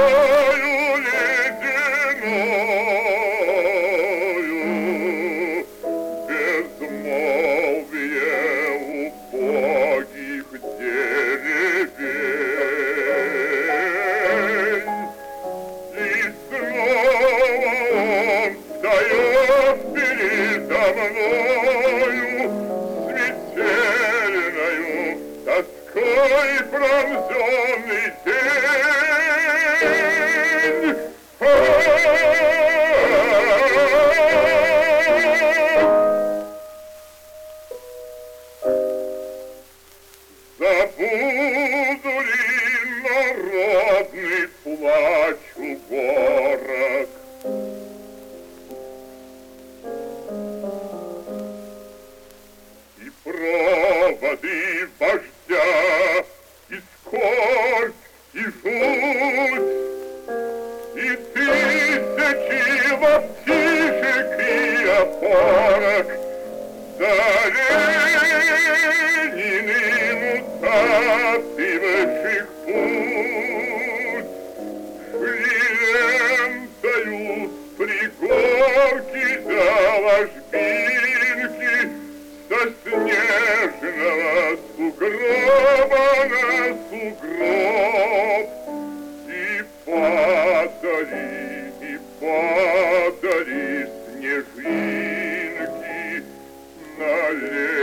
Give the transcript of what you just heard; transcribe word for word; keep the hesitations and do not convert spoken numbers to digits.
ледяною, безмолвие убогих деревень. И снова он встает передо мною смятенною тоской пронзенный день. Забуду ли народный плач уборок? И проводы вождя, и скорбь, и жуть, и тысячи лаптишек и опорок, за Лениным утаптывавших путь, шли лентою пригорки до ложбинки, со снежного сугроба на сугроб. И падали, и падали снежинки на лес.